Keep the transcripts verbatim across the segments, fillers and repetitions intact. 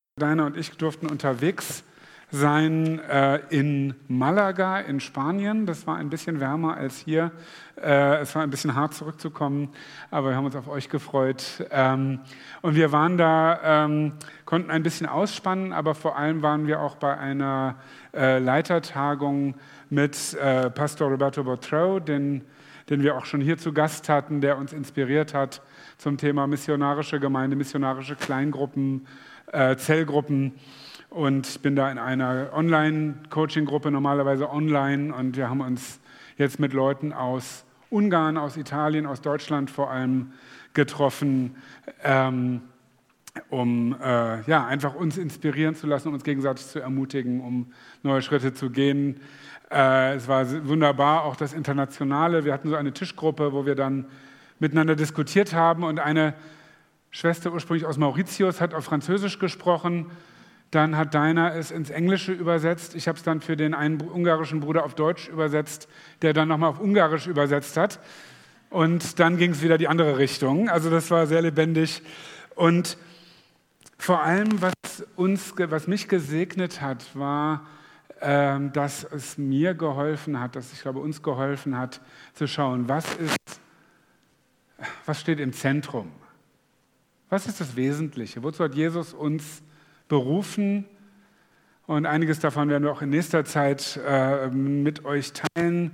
Deiner und ich durften unterwegs sein äh, in Malaga in Spanien. Das war ein bisschen wärmer als hier. Äh, es war ein bisschen hart zurückzukommen, aber wir haben uns auf euch gefreut. Ähm, und wir waren da, ähm, konnten ein bisschen ausspannen, aber vor allem waren wir auch bei einer äh, Leitertagung mit äh, Pastor Roberto Botrão, den, den wir auch schon hier zu Gast hatten, der uns inspiriert hat zum Thema missionarische Gemeinde, missionarische Kleingruppen, Äh, Zellgruppen, und ich bin da in einer Online-Coaching-Gruppe, normalerweise online, und wir haben uns jetzt mit Leuten aus Ungarn, aus Italien, aus Deutschland vor allem getroffen, ähm, um äh, ja, einfach uns inspirieren zu lassen, um uns gegenseitig zu ermutigen, um neue Schritte zu gehen. Äh, es war wunderbar, auch das Internationale. Wir hatten so eine Tischgruppe, wo wir dann miteinander diskutiert haben, und eine Schwester ursprünglich aus Mauritius hat auf Französisch gesprochen, dann hat Deiner es ins Englische übersetzt, ich habe es dann für den einen ungarischen Bruder auf Deutsch übersetzt, der dann nochmal auf Ungarisch übersetzt hat, und dann ging es wieder die andere Richtung. Also das war sehr lebendig, und vor allem, was, uns, was mich gesegnet hat, war, ähm, dass es mir geholfen hat, dass ich glaube, uns geholfen hat, zu schauen, was ist, was steht im Zentrum. Was ist das Wesentliche? Wozu hat Jesus uns berufen? Und einiges davon werden wir auch in nächster Zeit äh, mit euch teilen.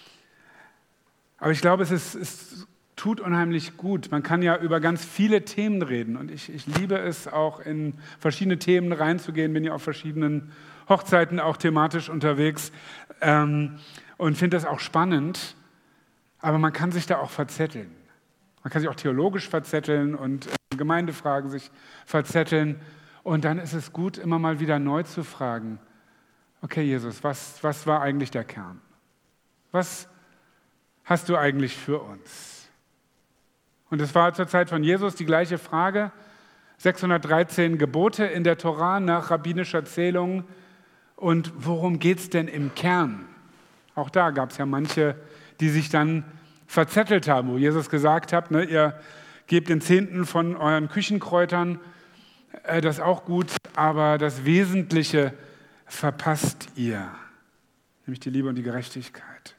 Aber ich glaube, es, ist, es tut unheimlich gut. Man kann ja über ganz viele Themen reden. Und ich, ich liebe es auch, in verschiedene Themen reinzugehen. Bin ja auf verschiedenen Hochzeiten auch thematisch unterwegs ähm, und finde das auch spannend. Aber man kann sich da auch verzetteln. Man kann sich auch theologisch verzetteln und in Gemeindefragen sich verzetteln. Und dann ist es gut, immer mal wieder neu zu fragen, okay Jesus, was, was war eigentlich der Kern? Was hast du eigentlich für uns? Und es war zur Zeit von Jesus die gleiche Frage. sechshundertdreizehn Gebote in der Tora nach rabbinischer Zählung. Und worum geht es denn im Kern? Auch da gab es ja manche, die sich dann verzettelt haben, wo Jesus gesagt hat, ne, ihr gebt den Zehnten von euren Küchenkräutern, äh, das ist auch gut, aber das Wesentliche verpasst ihr, nämlich die Liebe und die Gerechtigkeit.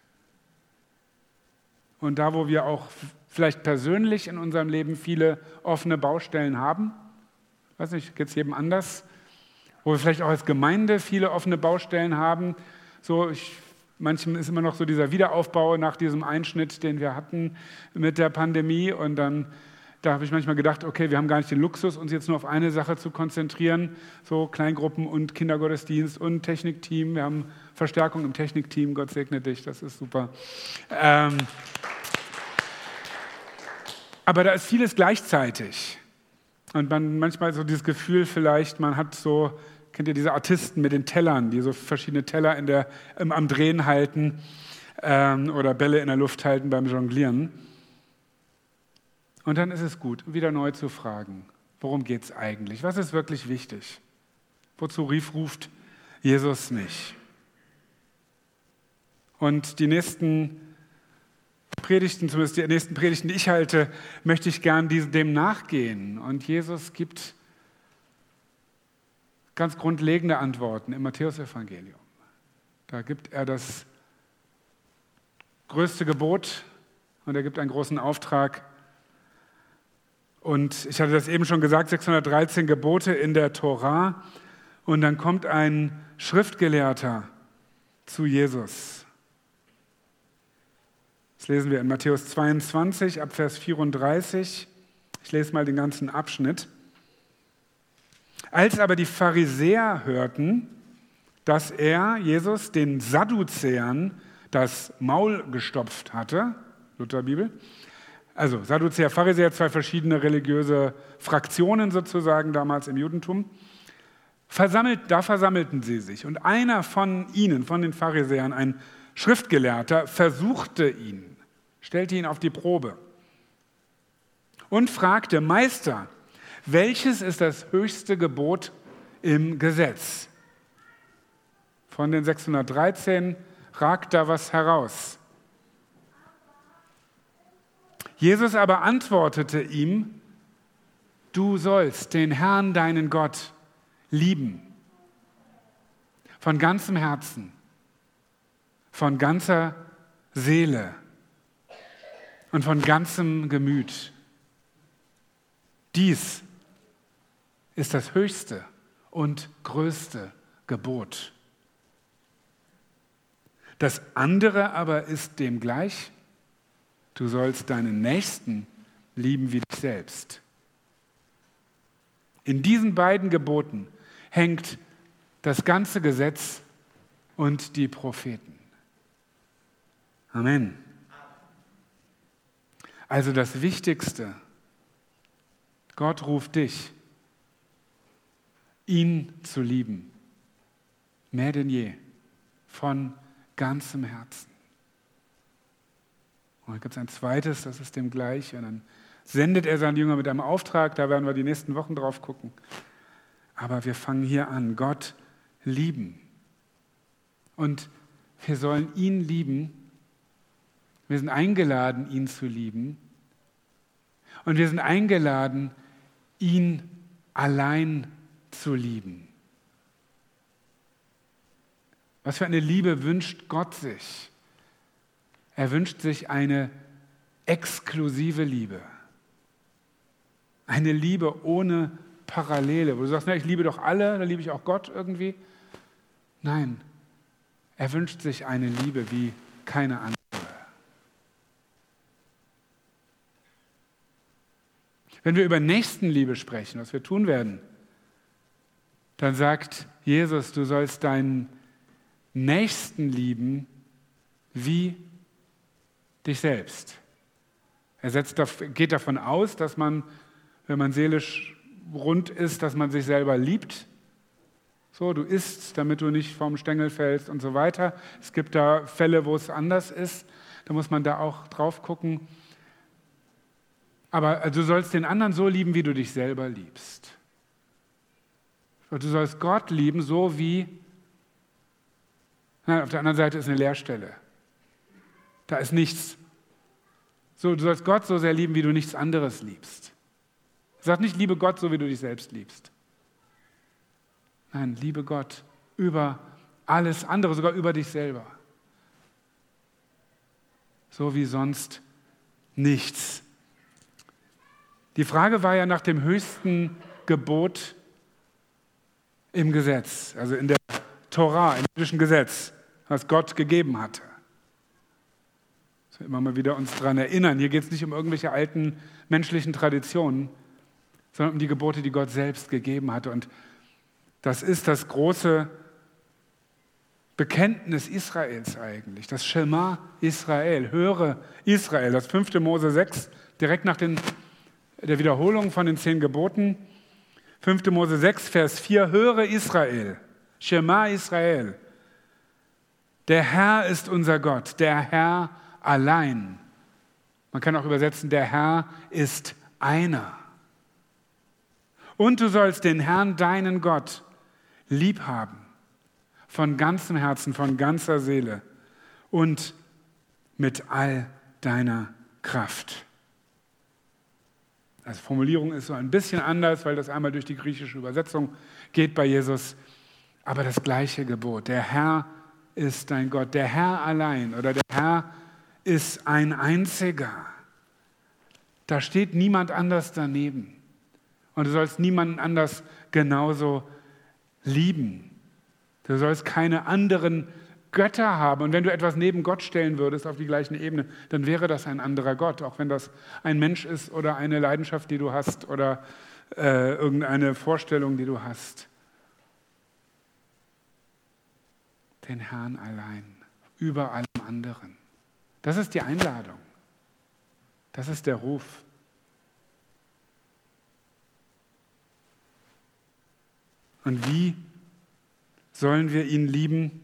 Und da, wo wir auch vielleicht persönlich in unserem Leben viele offene Baustellen haben, weiß nicht, geht es jedem anders, wo wir vielleicht auch als Gemeinde viele offene Baustellen haben, so ich Manchem ist immer noch so dieser Wiederaufbau nach diesem Einschnitt, den wir hatten mit der Pandemie. Und dann, da habe ich manchmal gedacht, okay, wir haben gar nicht den Luxus, uns jetzt nur auf eine Sache zu konzentrieren. So Kleingruppen und Kindergottesdienst und Technikteam. Wir haben Verstärkung im Technikteam, Gott segne dich, das ist super. Ähm, aber da ist vieles gleichzeitig. Und man manchmal so dieses Gefühl vielleicht, man hat so... Kennt ihr diese Artisten mit den Tellern, die so verschiedene Teller in der, im, am Drehen halten ähm, oder Bälle in der Luft halten beim Jonglieren? Und dann ist es gut, wieder neu zu fragen, worum geht es eigentlich? Was ist wirklich wichtig? Wozu rief, ruft Jesus mich? Und die nächsten Predigten, zumindest die nächsten Predigten, die ich halte, möchte ich gern dem nachgehen. Und Jesus gibt ganz grundlegende Antworten im Matthäusevangelium. Da gibt er das größte Gebot und er gibt einen großen Auftrag. Und ich hatte das eben schon gesagt, sechshundertdreizehn Gebote in der Tora. Und dann kommt ein Schriftgelehrter zu Jesus. Das lesen wir in Matthäus zweiundzwanzig, ab Vers vierunddreißig. Ich lese mal den ganzen Abschnitt. Als aber die Pharisäer hörten, dass er, Jesus, den Sadduzäern das Maul gestopft hatte, Lutherbibel, also Sadduzäer, Pharisäer, zwei verschiedene religiöse Fraktionen sozusagen damals im Judentum, versammelt, da versammelten sie sich. Und einer von ihnen, von den Pharisäern, ein Schriftgelehrter, versuchte ihn, stellte ihn auf die Probe und fragte, Meister, welches ist das höchste Gebot im Gesetz? Von den sechshundertdreizehn ragt da was heraus. Jesus aber antwortete ihm, du sollst den Herrn, deinen Gott, lieben. Von ganzem Herzen, von ganzer Seele und von ganzem Gemüt. Dies ist das höchste und größte Gebot. Das andere aber ist dem gleich: Du sollst deinen Nächsten lieben wie dich selbst. In diesen beiden Geboten hängt das ganze Gesetz und die Propheten. Amen. Also das Wichtigste: Gott ruft dich, ihn zu lieben, mehr denn je, von ganzem Herzen. Und dann gibt es ein zweites, das ist dem gleich, und dann sendet er seinen Jünger mit einem Auftrag, da werden wir die nächsten Wochen drauf gucken. Aber wir fangen hier an, Gott lieben. Und wir sollen ihn lieben. Wir sind eingeladen, ihn zu lieben. Und wir sind eingeladen, ihn allein zu lieben. Was für eine Liebe wünscht Gott sich? Er wünscht sich eine exklusive Liebe. Eine Liebe ohne Parallele, wo du sagst, na, ich liebe doch alle, dann liebe ich auch Gott irgendwie. Nein, er wünscht sich eine Liebe wie keine andere. Wenn wir über Nächstenliebe sprechen, was wir tun werden, dann sagt Jesus, du sollst deinen Nächsten lieben wie dich selbst. Er setzt, geht davon aus, dass man, wenn man seelisch rund ist, dass man sich selber liebt. So, du isst, damit du nicht vom Stängel fällst und so weiter. Es gibt da Fälle, wo es anders ist. Da muss man da auch drauf gucken. Aber du sollst den anderen so lieben, wie du dich selber liebst. Und du sollst Gott lieben, so wie, nein, auf der anderen Seite ist eine Leerstelle. Da ist nichts. So, du sollst Gott so sehr lieben, wie du nichts anderes liebst. Sag nicht, liebe Gott, so wie du dich selbst liebst. Nein, liebe Gott über alles andere, sogar über dich selber. So wie sonst nichts. Die Frage war ja nach dem höchsten Gebot im Gesetz, also in der Torah, im jüdischen Gesetz, was Gott gegeben hatte. Das wir immer mal wieder uns daran erinnern. Hier geht es nicht um irgendwelche alten menschlichen Traditionen, sondern um die Gebote, die Gott selbst gegeben hatte. Und das ist das große Bekenntnis Israels eigentlich, das Schema Israel, höre Israel, das fünfte Mose sechs, direkt nach den, der Wiederholung von den zehn Geboten. fünfte Mose sechs, Vers vier, höre Israel, Schema Israel. Der Herr ist unser Gott, der Herr allein. Man kann auch übersetzen, der Herr ist einer. Und du sollst den Herrn, deinen Gott, lieb haben, von ganzem Herzen, von ganzer Seele und mit all deiner Kraft. Also Formulierung ist so ein bisschen anders, weil das einmal durch die griechische Übersetzung geht bei Jesus, aber das gleiche Gebot. Der Herr ist dein Gott, der Herr allein oder der Herr ist ein einziger. Da steht niemand anders daneben. Und du sollst niemanden anders genauso lieben. Du sollst keine anderen Götter haben. Und wenn du etwas neben Gott stellen würdest auf die gleichen Ebene, dann wäre das ein anderer Gott, auch wenn das ein Mensch ist oder eine Leidenschaft, die du hast oder äh, irgendeine Vorstellung, die du hast. Den Herrn allein, über allem anderen. Das ist die Einladung. Das ist der Ruf. Und wie sollen wir ihn lieben? Im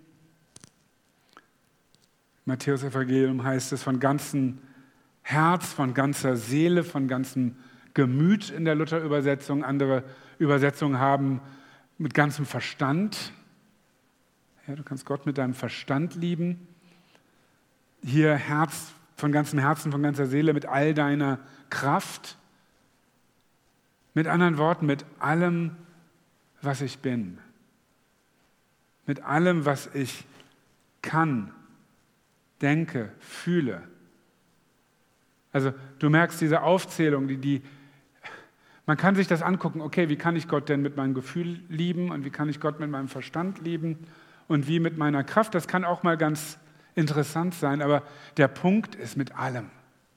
Matthäus-Evangelium heißt es von ganzem Herz, von ganzer Seele, von ganzem Gemüt in der Luther-Übersetzung. Andere Übersetzungen haben mit ganzem Verstand. Ja, du kannst Gott mit deinem Verstand lieben. Hier Herz, von ganzem Herzen, von ganzer Seele, mit all deiner Kraft. Mit anderen Worten, mit allem, was ich bin. Mit allem, was ich kann, denke, fühle. Also du merkst diese Aufzählung, die, die, man kann sich das angucken, okay, wie kann ich Gott denn mit meinem Gefühl lieben und wie kann ich Gott mit meinem Verstand lieben und wie mit meiner Kraft. Das kann auch mal ganz interessant sein, aber der Punkt ist mit allem.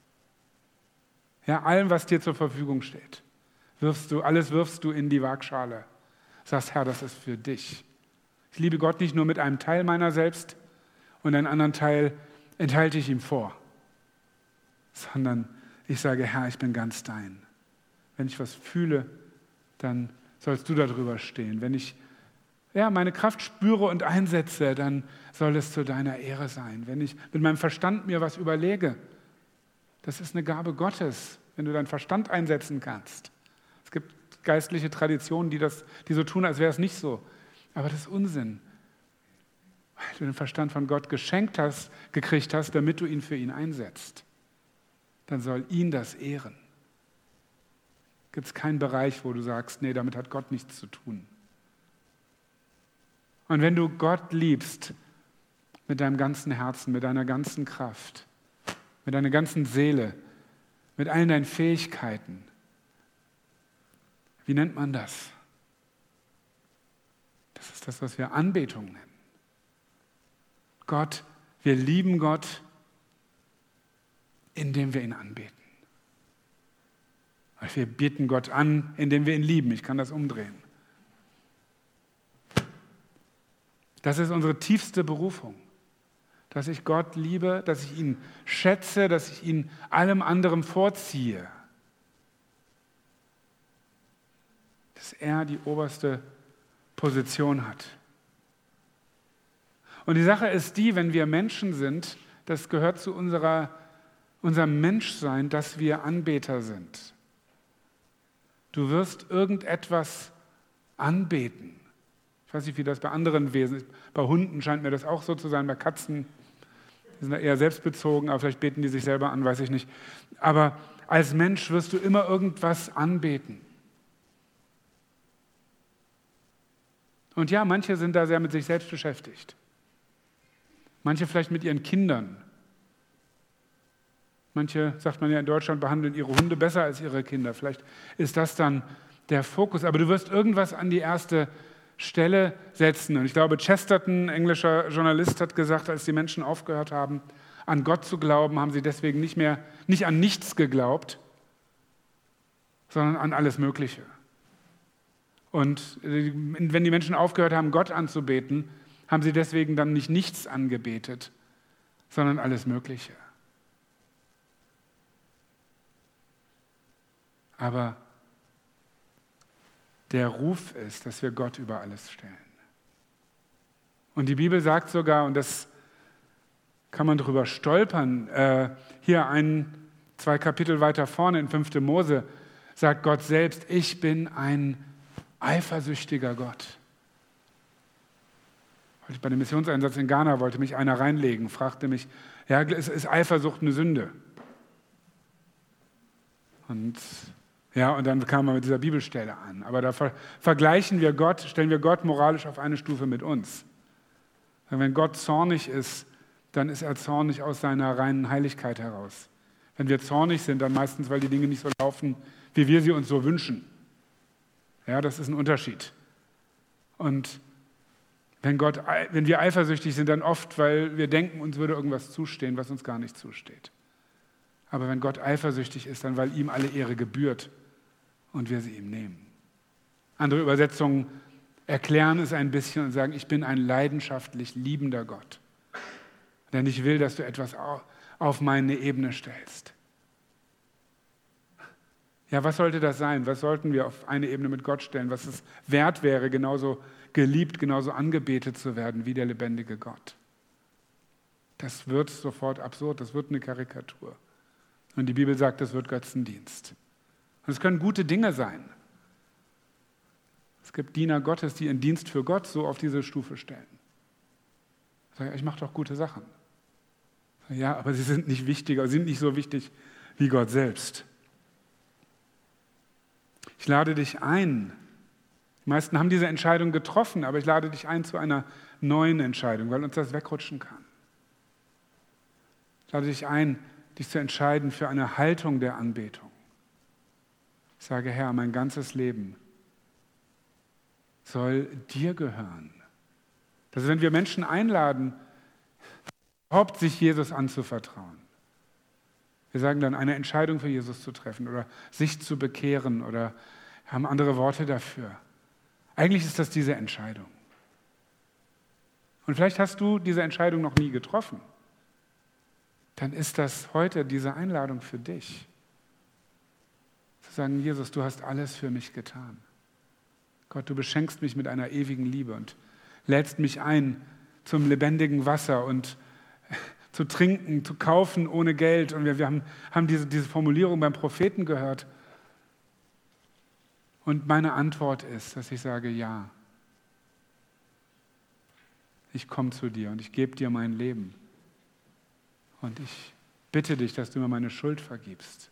Ja, allem, was dir zur Verfügung steht, wirfst du, alles wirfst du in die Waagschale. Sagst, Herr, das ist für dich. Ich liebe Gott nicht nur mit einem Teil meiner selbst und einen anderen Teil enthalte ich ihm vor, sondern ich sage, Herr, ich bin ganz dein. Wenn ich was fühle, dann sollst du darüber stehen. Wenn ich ja, meine Kraft spüre und einsetze, dann soll es zu deiner Ehre sein. Wenn ich mit meinem Verstand mir was überlege, das ist eine Gabe Gottes, wenn du deinen Verstand einsetzen kannst. Es gibt geistliche Traditionen, die, das, die so tun, als wäre es nicht so. Aber das ist Unsinn, weil du den Verstand von Gott geschenkt hast, gekriegt hast, damit du ihn für ihn einsetzt. Dann soll ihn das ehren. Gibt es keinen Bereich, wo du sagst, nee, damit hat Gott nichts zu tun. Und wenn du Gott liebst, mit deinem ganzen Herzen, mit deiner ganzen Kraft, mit deiner ganzen Seele, mit allen deinen Fähigkeiten, wie nennt man das? Das ist das, was wir Anbetung nennen. Gott, wir lieben Gott, indem wir ihn anbeten. Wir beten Gott an, indem wir ihn lieben. Ich kann das umdrehen. Das ist unsere tiefste Berufung, dass ich Gott liebe, dass ich ihn schätze, dass ich ihn allem anderen vorziehe. Dass er die oberste Position hat. Und die Sache ist die, wenn wir Menschen sind, das gehört zu unserer, unserem Menschsein, dass wir Anbeter sind. Du wirst irgendetwas anbeten. Ich weiß nicht, wie das bei anderen Wesen ist. Bei Hunden scheint mir das auch so zu sein, bei Katzen, die sind da eher selbstbezogen, aber vielleicht beten die sich selber an, weiß ich nicht. Aber als Mensch wirst du immer irgendwas anbeten. Und ja, manche sind da sehr mit sich selbst beschäftigt. Manche vielleicht mit ihren Kindern. Manche, sagt man ja in Deutschland, behandeln ihre Hunde besser als ihre Kinder. Vielleicht ist das dann der Fokus. Aber du wirst irgendwas an die erste Stelle setzen. Und ich glaube, Chesterton, englischer Journalist, hat gesagt, als die Menschen aufgehört haben, an Gott zu glauben, haben sie deswegen nicht mehr, nicht an nichts geglaubt, sondern an alles Mögliche. Und wenn die Menschen aufgehört haben, Gott anzubeten, haben sie deswegen dann nicht nichts angebetet, sondern alles Mögliche. Aber der Ruf ist, dass wir Gott über alles stellen. Und die Bibel sagt sogar, und das kann man drüber stolpern, äh, hier ein, zwei Kapitel weiter vorne in fünfte Mose, sagt Gott selbst, ich bin ein eifersüchtiger Gott. Bei dem Missionseinsatz in Ghana wollte mich einer reinlegen, fragte mich, ja, ist, ist Eifersucht eine Sünde? Und ja, und dann kam man mit dieser Bibelstelle an. Aber da ver- vergleichen wir Gott, stellen wir Gott moralisch auf eine Stufe mit uns. Wenn Gott zornig ist, dann ist er zornig aus seiner reinen Heiligkeit heraus. Wenn wir zornig sind, dann meistens, weil die Dinge nicht so laufen, wie wir sie uns so wünschen. Ja, das ist ein Unterschied. Und wenn, Gott, wenn wir eifersüchtig sind, dann oft, weil wir denken, uns würde irgendwas zustehen, was uns gar nicht zusteht. Aber wenn Gott eifersüchtig ist, dann weil ihm alle Ehre gebührt und wir sie ihm nehmen. Andere Übersetzungen erklären es ein bisschen und sagen, ich bin ein leidenschaftlich liebender Gott. Denn ich will, dass du etwas auf meine Ebene stellst. Ja, was sollte das sein? Was sollten wir auf eine Ebene mit Gott stellen? Was es wert wäre, genauso geliebt, genauso angebetet zu werden wie der lebendige Gott? Das wird sofort absurd, das wird eine Karikatur. Und die Bibel sagt, das wird Götzendienst. Und es können gute Dinge sein. Es gibt Diener Gottes, die ihren Dienst für Gott so auf diese Stufe stellen. Ich sage, ich mache doch gute Sachen. Ja, aber sie sind nicht wichtiger, sind nicht so wichtig wie Gott selbst. Ich lade dich ein, Die meisten haben diese Entscheidung getroffen, aber ich lade dich ein zu einer neuen Entscheidung, weil uns das wegrutschen kann. Ich lade dich ein, dich zu entscheiden für eine Haltung der Anbetung. Ich sage, Herr, mein ganzes Leben soll dir gehören. Dass wenn wir Menschen einladen, überhaupt sich Jesus anzuvertrauen, wir sagen dann, eine Entscheidung für Jesus zu treffen oder sich zu bekehren oder haben andere Worte dafür. Eigentlich ist das diese Entscheidung. Und vielleicht hast du diese Entscheidung noch nie getroffen. Dann ist das heute diese Einladung für dich. Zu sagen, Jesus, du hast alles für mich getan. Gott, du beschenkst mich mit einer ewigen Liebe und lädst mich ein zum lebendigen Wasser und zu trinken, zu kaufen ohne Geld. Und wir, wir haben, haben diese, diese Formulierung beim Propheten gehört. Und meine Antwort ist, dass ich sage, ja, ich komme zu dir und ich gebe dir mein Leben. Und ich bitte dich, dass du mir meine Schuld vergibst.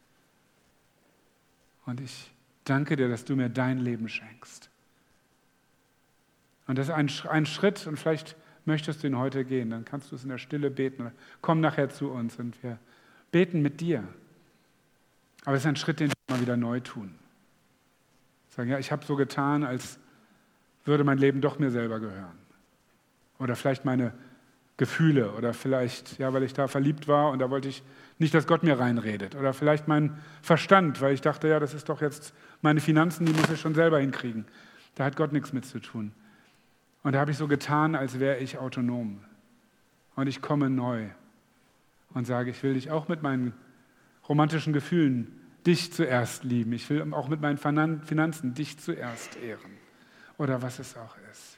Und ich danke dir, dass du mir dein Leben schenkst. Und das ist ein, ein Schritt und vielleicht möchtest du ihn heute gehen, dann kannst du es in der Stille beten. Oder komm nachher zu uns und wir beten mit dir. Aber es ist ein Schritt, den wir mal wieder neu tun. Sagen, ja, ich habe so getan, als würde mein Leben doch mir selber gehören. Oder vielleicht meine Gefühle oder vielleicht, ja, weil ich da verliebt war und da wollte ich nicht, dass Gott mir reinredet. Oder vielleicht mein Verstand, weil ich dachte, ja, das ist doch jetzt meine Finanzen, die muss ich schon selber hinkriegen. Da hat Gott nichts mit zu tun. Und da habe ich so getan, als wäre ich autonom. Und ich komme neu und sage, ich will dich auch mit meinen romantischen Gefühlen dich zuerst lieben. Ich will auch mit meinen Finanzen dich zuerst ehren. Oder was es auch ist.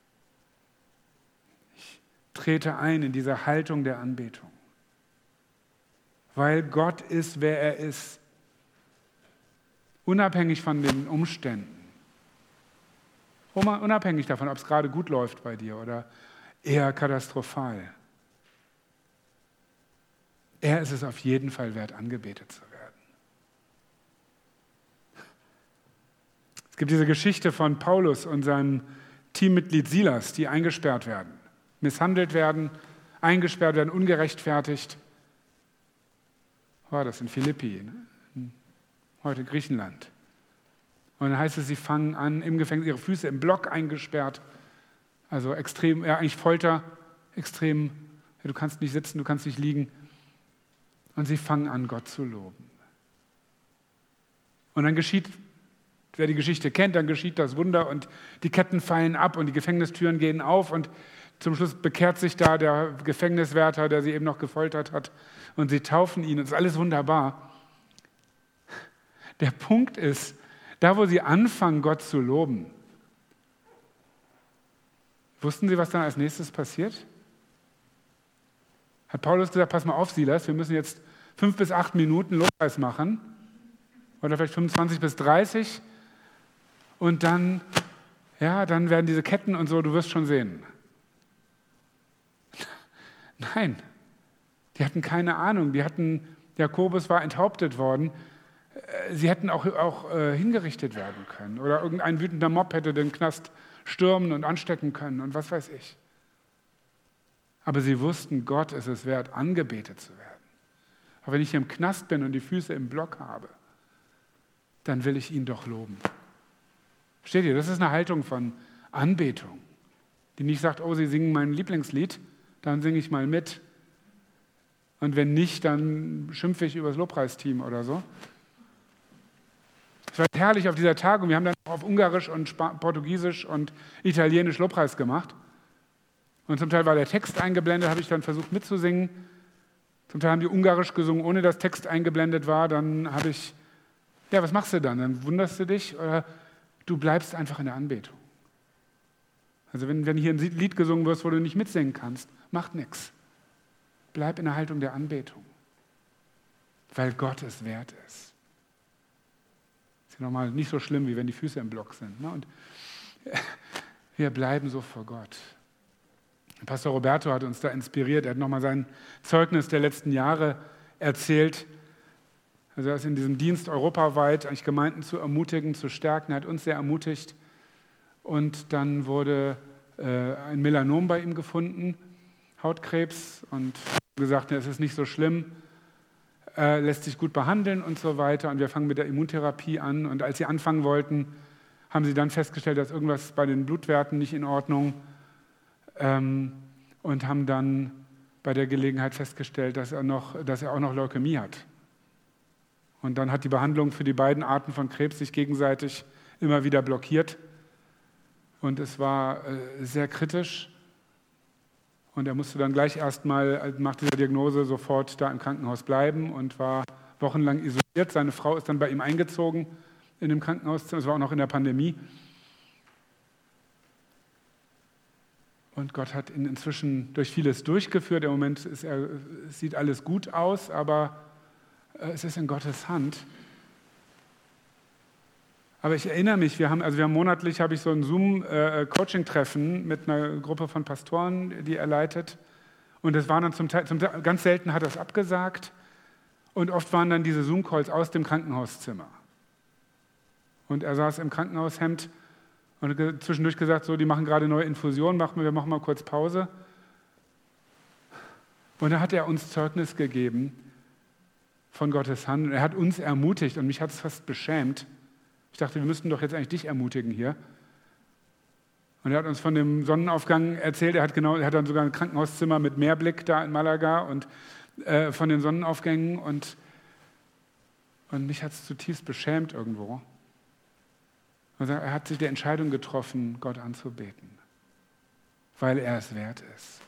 Ich trete ein in diese Haltung der Anbetung. Weil Gott ist, wer er ist. Unabhängig von den Umständen. Unabhängig davon, ob es gerade gut läuft bei dir oder eher katastrophal. Er ist es auf jeden Fall wert, angebetet zu werden. Es gibt diese Geschichte von Paulus und seinem Teammitglied Silas, die eingesperrt werden, misshandelt werden, eingesperrt werden, ungerechtfertigt. War das in Philippi, ne? Heute Griechenland. Und dann heißt es, sie fangen an, im Gefängnis, ihre Füße im Block eingesperrt. Also extrem, ja eigentlich Folter, extrem, ja, du kannst nicht sitzen, du kannst nicht liegen. Und sie fangen an, Gott zu loben. Und dann geschieht, wer die Geschichte kennt, dann geschieht das Wunder und die Ketten fallen ab und die Gefängnistüren gehen auf und zum Schluss bekehrt sich da der Gefängniswärter, der sie eben noch gefoltert hat und sie taufen ihn. Es ist alles wunderbar. Der Punkt ist, da, wo sie anfangen, Gott zu loben, wussten sie, was dann als nächstes passiert? Hat Paulus gesagt, pass mal auf, Silas, wir müssen jetzt fünf bis acht Minuten Lobpreis machen oder vielleicht fünfundzwanzig bis dreißig und dann, ja, dann werden diese Ketten und so, du wirst schon sehen. Nein, die hatten keine Ahnung, die hatten, Jakobus war enthauptet worden. Sie hätten auch, auch äh, hingerichtet werden können oder irgendein wütender Mob hätte den Knast stürmen und anstecken können und was weiß ich. Aber sie wussten, Gott ist es wert, angebetet zu werden. Aber wenn ich hier im Knast bin und die Füße im Block habe, dann will ich ihn doch loben. Versteht ihr? Das ist eine Haltung von Anbetung, die nicht sagt, oh, sie singen mein Lieblingslied, dann singe ich mal mit. Und wenn nicht, dann schimpfe ich über das Lobpreisteam oder so. Es war herrlich auf dieser Tagung. Wir haben dann auf Ungarisch und Sp- Portugiesisch und Italienisch Lobpreis gemacht. Und zum Teil war der Text eingeblendet, habe ich dann versucht mitzusingen. Zum Teil haben die Ungarisch gesungen, ohne dass Text eingeblendet war. Dann habe ich, ja, was machst du dann? Dann wunderst du dich oder du bleibst einfach in der Anbetung. Also wenn, wenn hier ein Lied gesungen wird, wo du nicht mitsingen kannst, macht nichts. Bleib in der Haltung der Anbetung, weil Gott es wert ist. Ist ja nochmal nicht so schlimm, wie wenn die Füße im Block sind. Ne? Und wir bleiben so vor Gott. Pastor Roberto hat uns da inspiriert. Er hat nochmal sein Zeugnis der letzten Jahre erzählt. Also er ist in diesem Dienst europaweit, eigentlich Gemeinden zu ermutigen, zu stärken. Er hat uns sehr ermutigt. Und dann wurde äh, ein Melanom bei ihm gefunden, Hautkrebs, und gesagt, es ist nicht so schlimm, äh, lässt sich gut behandeln und so weiter. Und wir fangen mit der Immuntherapie an. Und als sie anfangen wollten, haben sie dann festgestellt, dass irgendwas bei den Blutwerten nicht in Ordnung ähm, und haben dann bei der Gelegenheit festgestellt, dass er, noch, dass er auch noch Leukämie hat. Und dann hat die Behandlung für die beiden Arten von Krebs sich gegenseitig immer wieder blockiert. Und es war äh, sehr kritisch. Und er musste dann gleich erstmal nach dieser Diagnose sofort da im Krankenhaus bleiben und war wochenlang isoliert. Seine Frau ist dann bei ihm eingezogen in dem Krankenhauszimmer. Es war auch noch in der Pandemie. Und Gott hat ihn inzwischen durch vieles durchgeführt. Im Moment ist er, es sieht alles gut aus, aber es ist in Gottes Hand. Aber ich erinnere mich, wir haben, also wir haben monatlich habe ich so ein Zoom-Coaching-Treffen mit einer Gruppe von Pastoren, die er leitet. Und das waren dann zum Teil, zum Teil, ganz selten hat er es abgesagt. Und oft waren dann diese Zoom-Calls aus dem Krankenhauszimmer. Und er saß im Krankenhaushemd und hat zwischendurch gesagt, so, die machen gerade neue Infusionen, machen wir, wir machen mal kurz Pause. Und da hat er uns Zeugnis gegeben von Gottes Hand. Und er hat uns ermutigt und mich hat es fast beschämt. Ich dachte, wir müssten doch jetzt eigentlich dich ermutigen hier. Und er hat uns von dem Sonnenaufgang erzählt. Er hat, genau, er hat dann sogar ein Krankenhauszimmer mit Meerblick da in Malaga und äh, von den Sonnenaufgängen. Und, und mich hat es zutiefst beschämt irgendwo. Und er hat sich die Entscheidung getroffen, Gott anzubeten, weil er es wert ist.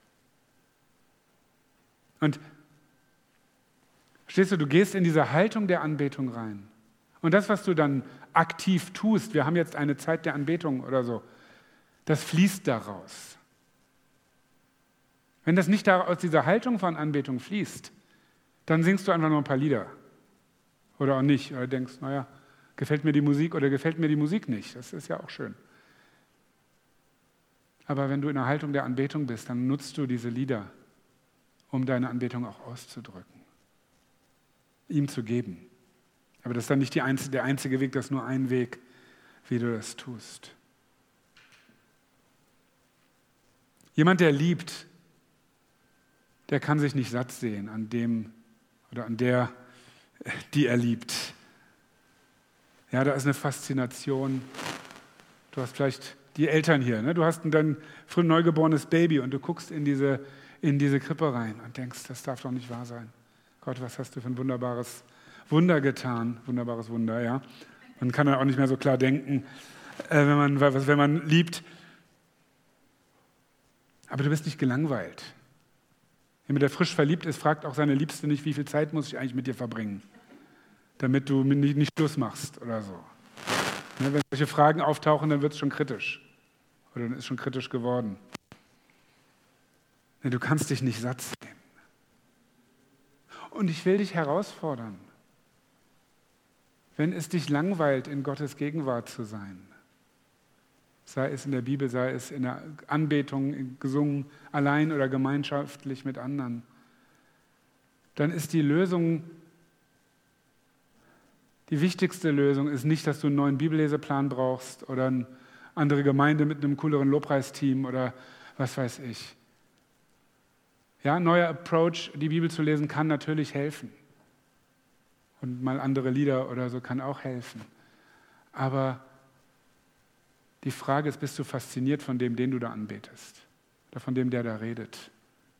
Und verstehst du, du gehst in diese Haltung der Anbetung rein. Und das, was du dann aktiv tust, wir haben jetzt eine Zeit der Anbetung oder so, das fließt daraus. Wenn das nicht aus dieser Haltung von Anbetung fließt, dann singst du einfach nur ein paar Lieder. Oder auch nicht. Oder denkst, naja, gefällt mir die Musik oder gefällt mir die Musik nicht. Das ist ja auch schön. Aber wenn du in der Haltung der Anbetung bist, dann nutzt du diese Lieder, um deine Anbetung auch auszudrücken. Ihm zu geben. Aber das ist dann nicht die einzige, der einzige Weg, das ist nur ein Weg, wie du das tust. Jemand, der liebt, der kann sich nicht satt sehen an dem oder an der, die er liebt. Ja, da ist eine Faszination. Du hast vielleicht die Eltern hier, ne? Du hast ein früh neugeborenes Baby und du guckst in diese, in diese Krippe rein und denkst, das darf doch nicht wahr sein. Gott, was hast du für ein wunderbares Wunder getan, wunderbares Wunder, ja. Man kann dann auch nicht mehr so klar denken, äh, wenn man, wenn man liebt. Aber du bist nicht gelangweilt. Jemand, der frisch verliebt ist, fragt auch seine Liebste nicht, wie viel Zeit muss ich eigentlich mit dir verbringen, damit du nicht, nicht Schluss machst oder so. Ne, wenn solche Fragen auftauchen, dann wird es schon kritisch. Oder dann ist schon kritisch geworden. Ne, du kannst dich nicht satt sehen. Und ich will dich herausfordern. Wenn es dich langweilt, in Gottes Gegenwart zu sein, sei es in der Bibel, sei es in der Anbetung, gesungen, allein oder gemeinschaftlich mit anderen, dann ist die Lösung, die wichtigste Lösung ist nicht, dass du einen neuen Bibelleseplan brauchst oder eine andere Gemeinde mit einem cooleren Lobpreisteam oder was weiß ich. Ja, ein neuer Approach, die Bibel zu lesen, kann natürlich helfen. Und mal andere Lieder oder so kann auch helfen. Aber die Frage ist, bist du fasziniert von dem, den du da anbetest? Oder von dem, der da redet?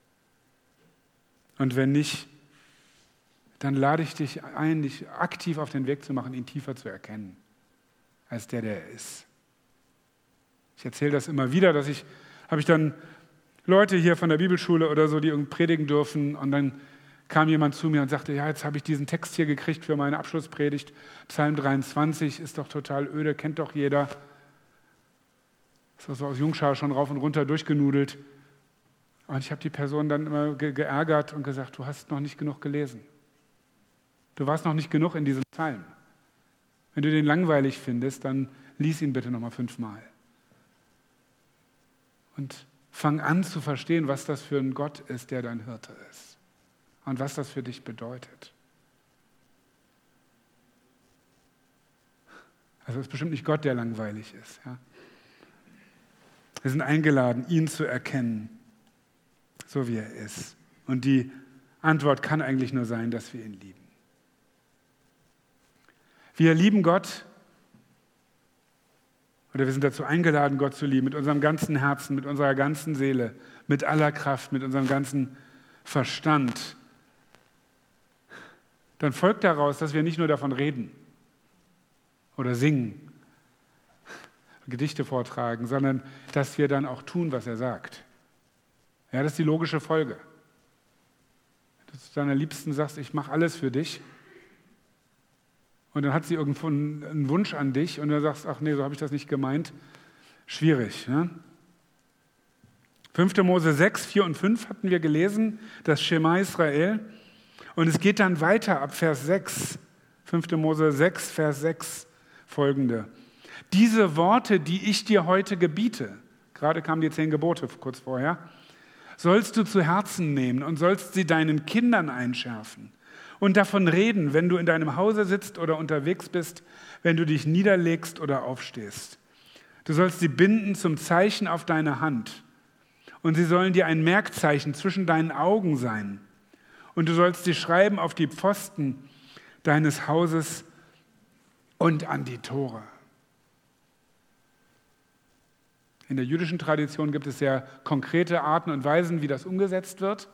Und wenn nicht, dann lade ich dich ein, dich aktiv auf den Weg zu machen, ihn tiefer zu erkennen, als der, der er ist. Ich erzähle das immer wieder, dass ich, habe ich dann Leute hier von der Bibelschule oder so, die irgendwie predigen dürfen, und dann kam jemand zu mir und sagte, ja, jetzt habe ich diesen Text hier gekriegt für meine Abschlusspredigt. Psalm dreiundzwanzig ist doch total öde, kennt doch jeder. Das war so aus Jungschar schon rauf und runter durchgenudelt. Und ich habe die Person dann immer ge- geärgert und gesagt, du hast noch nicht genug gelesen. Du warst noch nicht genug in diesem Psalm. Wenn du den langweilig findest, dann lies ihn bitte nochmal fünfmal. Und fang an zu verstehen, was das für ein Gott ist, der dein Hirte ist. Und was das für dich bedeutet. Also es ist bestimmt nicht Gott, der langweilig ist. Ja? Wir sind eingeladen, ihn zu erkennen, so wie er ist. Und die Antwort kann eigentlich nur sein, dass wir ihn lieben. Wir lieben Gott, oder wir sind dazu eingeladen, Gott zu lieben, mit unserem ganzen Herzen, mit unserer ganzen Seele, mit aller Kraft, mit unserem ganzen Verstand. Dann folgt daraus, dass wir nicht nur davon reden oder singen, Gedichte vortragen, sondern dass wir dann auch tun, was er sagt. Ja, das ist die logische Folge. Dass du deiner Liebsten sagst, ich mache alles für dich. Und dann hat sie irgendwo einen Wunsch an dich und du sagst, ach nee, so habe ich das nicht gemeint. Schwierig. Ne? fünfte Mose sechs, vier und fünf hatten wir gelesen, das Schema Israel. Und es geht dann weiter ab Vers sechs. fünfte Mose sechs, Vers sechs folgende. Diese Worte, die ich dir heute gebiete, gerade kamen die zehn Gebote kurz vorher, sollst du zu Herzen nehmen und sollst sie deinen Kindern einschärfen und davon reden, wenn du in deinem Hause sitzt oder unterwegs bist, wenn du dich niederlegst oder aufstehst. Du sollst sie binden zum Zeichen auf deine Hand und sie sollen dir ein Merkzeichen zwischen deinen Augen sein und du sollst sie schreiben auf die Pfosten deines Hauses und an die Tore. In der jüdischen Tradition gibt es sehr konkrete Arten und Weisen, wie das umgesetzt wird.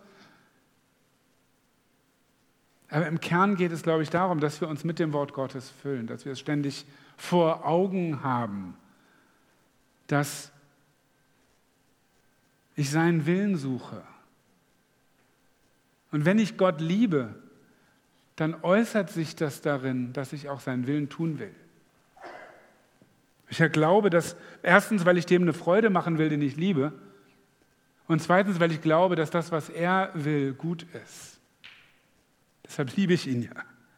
Aber im Kern geht es, glaube ich, darum, dass wir uns mit dem Wort Gottes füllen, dass wir es ständig vor Augen haben, dass ich seinen Willen suche. Und wenn ich Gott liebe, dann äußert sich das darin, dass ich auch seinen Willen tun will. Ich glaube, dass erstens, weil ich dem eine Freude machen will, den ich liebe, und zweitens, weil ich glaube, dass das, was er will, gut ist. Deshalb liebe ich ihn ja.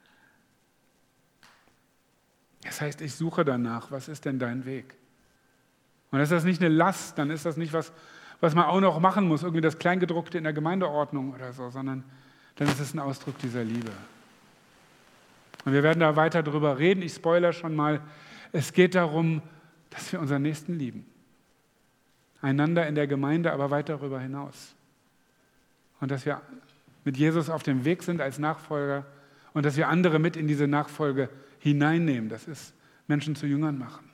Das heißt, ich suche danach, was ist denn dein Weg? Und ist das nicht eine Last, dann ist das nicht was, was man auch noch machen muss, irgendwie das Kleingedruckte in der Gemeindeordnung oder so, sondern dann ist es ein Ausdruck dieser Liebe. Und wir werden da weiter drüber reden, ich spoilere schon mal. Es geht darum, dass wir unseren Nächsten lieben. Einander in der Gemeinde, aber weit darüber hinaus. Und dass wir mit Jesus auf dem Weg sind als Nachfolger und dass wir andere mit in diese Nachfolge hineinnehmen. Das ist Menschen zu Jüngern machen.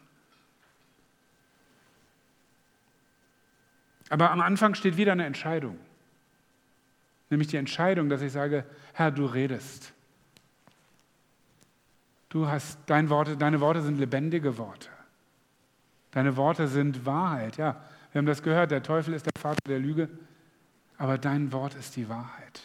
Aber am Anfang steht wieder eine Entscheidung. Nämlich die Entscheidung, dass ich sage, Herr, du redest. Du hast, dein Worte, deine Worte sind lebendige Worte. Deine Worte sind Wahrheit. Ja, wir haben das gehört, der Teufel ist der Vater der Lüge, aber dein Wort ist die Wahrheit.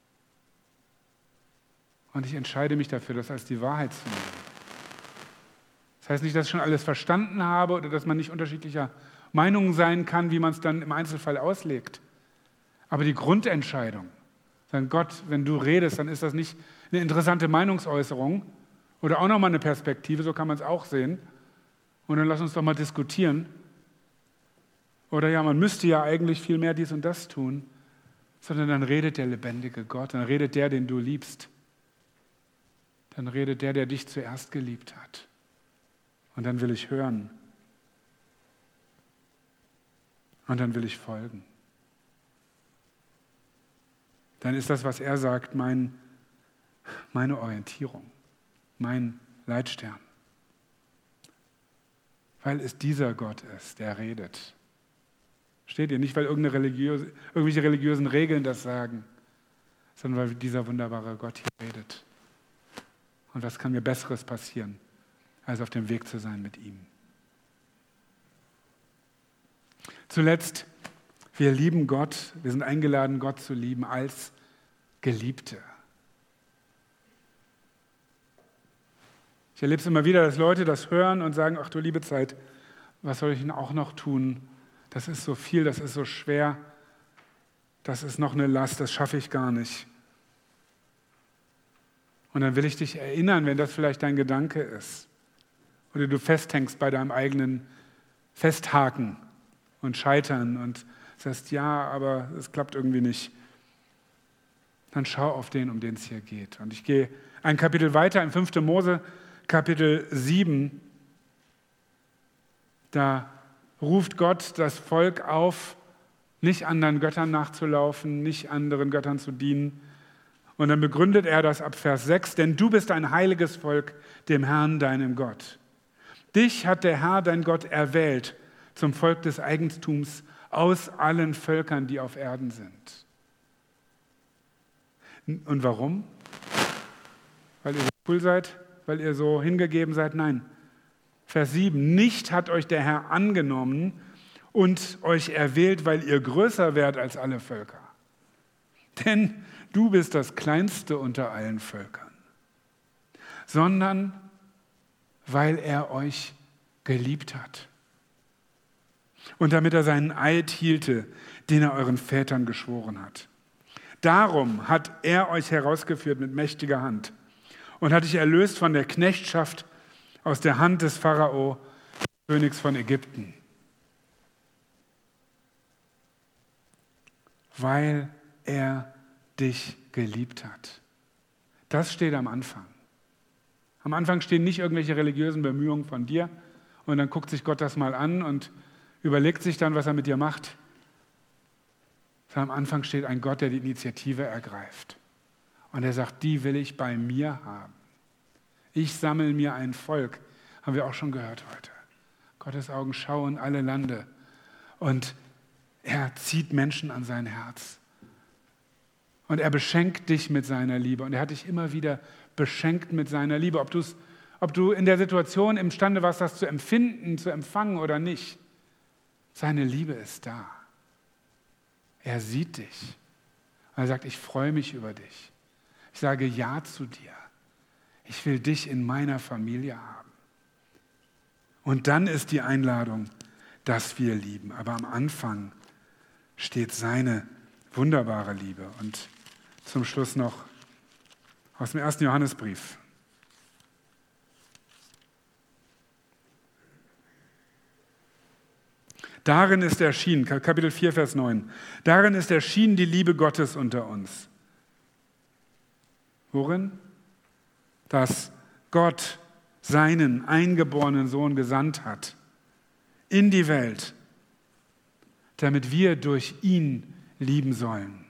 Und ich entscheide mich dafür, das als die Wahrheit zu nehmen. Das heißt nicht, dass ich schon alles verstanden habe oder dass man nicht unterschiedlicher Meinungen sein kann, wie man es dann im Einzelfall auslegt. Aber die Grundentscheidung, sagen Gott, wenn du redest, dann ist das nicht eine interessante Meinungsäußerung, oder auch nochmal eine Perspektive, so kann man es auch sehen. Und dann lass uns doch mal diskutieren. Oder ja, man müsste ja eigentlich viel mehr dies und das tun. Sondern dann redet der lebendige Gott, dann redet der, den du liebst. Dann redet der, der dich zuerst geliebt hat. Und dann will ich hören. Und dann will ich folgen. Dann ist das, was er sagt, mein, meine Orientierung. Mein Leitstern. Weil es dieser Gott ist, der redet. Steht ihr? Nicht, weil irgendeine religiöse, irgendwelche religiösen Regeln das sagen, sondern weil dieser wunderbare Gott hier redet. Und was kann mir Besseres passieren, als auf dem Weg zu sein mit ihm? Zuletzt, wir lieben Gott, wir sind eingeladen, Gott zu lieben als Geliebte. Ich erlebe es immer wieder, dass Leute das hören und sagen, ach du liebe Zeit, was soll ich denn auch noch tun? Das ist so viel, das ist so schwer, das ist noch eine Last, das schaffe ich gar nicht. Und dann will ich dich erinnern, wenn das vielleicht dein Gedanke ist oder du festhängst bei deinem eigenen Festhaken und Scheitern und sagst, ja, aber es klappt irgendwie nicht. Dann schau auf den, um den es hier geht. Und ich gehe ein Kapitel weiter in fünfte Mose, Kapitel sieben, da ruft Gott das Volk auf, nicht anderen Göttern nachzulaufen, nicht anderen Göttern zu dienen. Und dann begründet er das ab Vers sechs, denn du bist ein heiliges Volk, dem Herrn, deinem Gott. Dich hat der Herr, dein Gott, erwählt zum Volk des Eigentums aus allen Völkern, die auf Erden sind. Und warum? Weil ihr so cool seid? Weil ihr so hingegeben seid? Nein. Vers sieben, nicht hat euch der Herr angenommen und euch erwählt, weil ihr größer wärt als alle Völker. Denn du bist das Kleinste unter allen Völkern. Sondern weil er euch geliebt hat. Und damit er seinen Eid hielte, den er euren Vätern geschworen hat. Darum hat er euch herausgeführt mit mächtiger Hand und hat dich erlöst von der Knechtschaft aus der Hand des Pharao, Königs von Ägypten. Weil er dich geliebt hat. Das steht am Anfang. Am Anfang stehen nicht irgendwelche religiösen Bemühungen von dir und dann guckt sich Gott das mal an und überlegt sich dann, was er mit dir macht. Am Anfang steht ein Gott, der die Initiative ergreift. Und er sagt, die will ich bei mir haben. Ich sammle mir ein Volk, haben wir auch schon gehört heute. Gottes Augen schauen alle Lande und er zieht Menschen an sein Herz. Und er beschenkt dich mit seiner Liebe und er hat dich immer wieder beschenkt mit seiner Liebe. Ob, du's, ob du in der Situation imstande warst, das zu empfinden, zu empfangen oder nicht, seine Liebe ist da. Er sieht dich. Und er sagt, ich freue mich über dich. Ich sage Ja zu dir. Ich will dich in meiner Familie haben. Und dann ist die Einladung, dass wir lieben. Aber am Anfang steht seine wunderbare Liebe. Und zum Schluss noch aus dem ersten Johannesbrief. Darin ist erschienen, Kapitel vier, Vers neun, darin ist erschienen die Liebe Gottes unter uns. Worin? Dass Gott seinen eingeborenen Sohn gesandt hat in die Welt, damit wir durch ihn lieben sollen.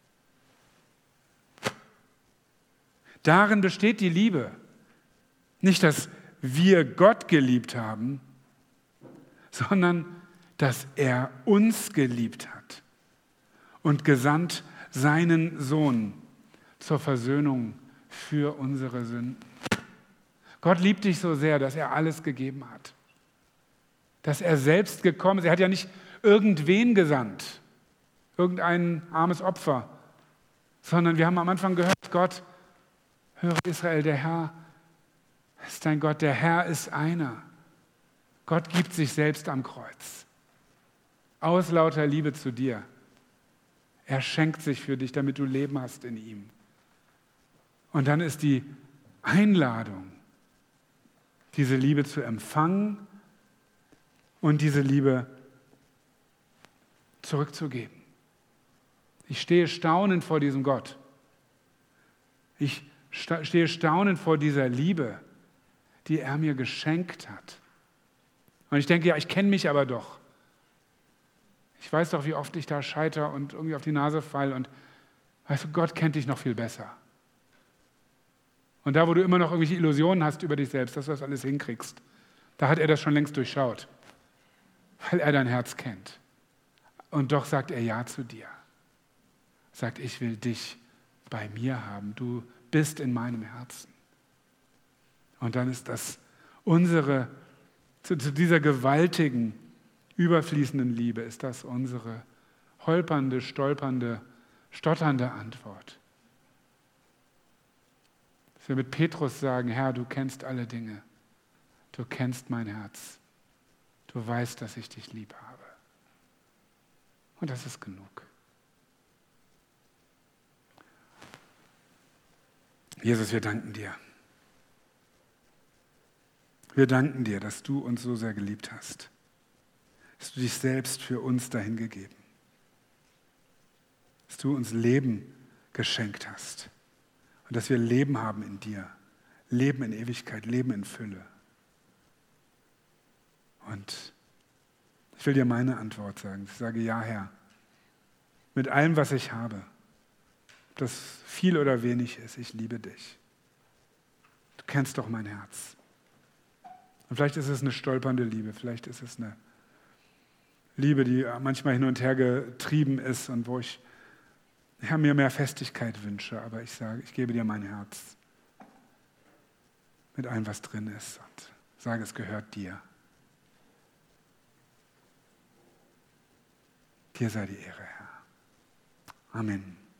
Darin besteht die Liebe. Nicht, dass wir Gott geliebt haben, sondern dass er uns geliebt hat und gesandt seinen Sohn zur Versöhnung für unsere Sünden. Gott liebt dich so sehr, dass er alles gegeben hat. Dass er selbst gekommen ist. Er hat ja nicht irgendwen gesandt, irgendein armes Opfer, sondern wir haben am Anfang gehört, Gott, höre Israel, der Herr ist dein Gott, der Herr ist einer. Gott gibt sich selbst am Kreuz. Aus lauter Liebe zu dir. Er schenkt sich für dich, damit du Leben hast in ihm. Und dann ist die Einladung, diese Liebe zu empfangen und diese Liebe zurückzugeben. Ich stehe staunend vor diesem Gott. Ich stehe staunend vor dieser Liebe, die er mir geschenkt hat. Und ich denke, ja, ich kenne mich aber doch. Ich weiß doch, wie oft ich da scheitere und irgendwie auf die Nase falle. Und weißt du, Gott kennt dich noch viel besser. Und da, wo du immer noch irgendwelche Illusionen hast über dich selbst, dass du das alles hinkriegst, da hat er das schon längst durchschaut, weil er dein Herz kennt. Und doch sagt er Ja zu dir. Sagt, ich will dich bei mir haben. Du bist in meinem Herzen. Und dann ist das unsere, zu, zu dieser gewaltigen, überfließenden Liebe, ist das unsere holpernde, stolpernde, stotternde Antwort. Dass wir mit Petrus sagen, Herr, du kennst alle Dinge. Du kennst mein Herz. Du weißt, dass ich dich lieb habe. Und das ist genug. Jesus, wir danken dir. Wir danken dir, dass du uns so sehr geliebt hast. Dass du dich selbst für uns dahingegeben. Dass du uns Leben geschenkt hast. Und dass wir Leben haben in dir. Leben in Ewigkeit, Leben in Fülle. Und Ich will dir meine Antwort sagen. Ich sage, ja, Herr, mit allem, was ich habe, ob das viel oder wenig ist, ich liebe dich. Du kennst doch mein Herz. Und vielleicht ist es eine stolpernde Liebe, vielleicht ist es eine Liebe, die manchmal hin und her getrieben ist und wo ich Herr, mir mehr Festigkeit wünsche, aber ich sage, ich gebe dir mein Herz mit allem, was drin ist und sage, es gehört dir. Dir sei die Ehre, Herr. Amen.